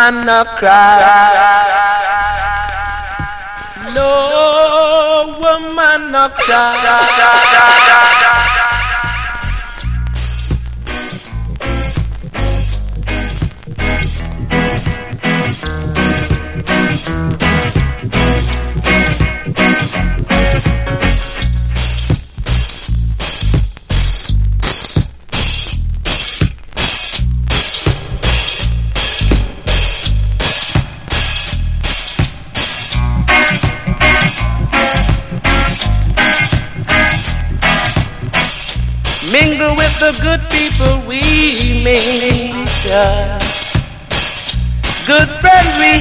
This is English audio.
woman no cry. No woman no cry. Mingle with the good people we meet. Good friends